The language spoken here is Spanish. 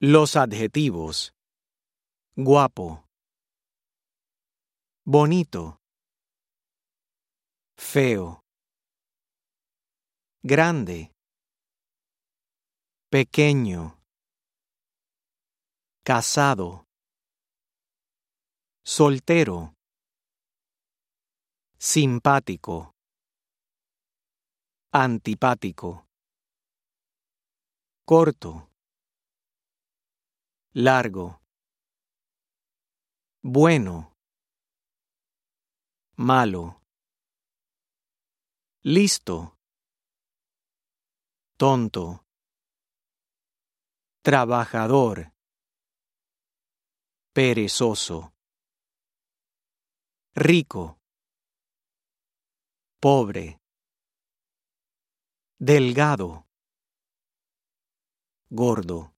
Los adjetivos: guapo, bonito, feo, grande, pequeño, casado, soltero, simpático, antipático, corto, largo, bueno, malo, listo, tonto, trabajador, perezoso, rico, pobre, delgado, gordo.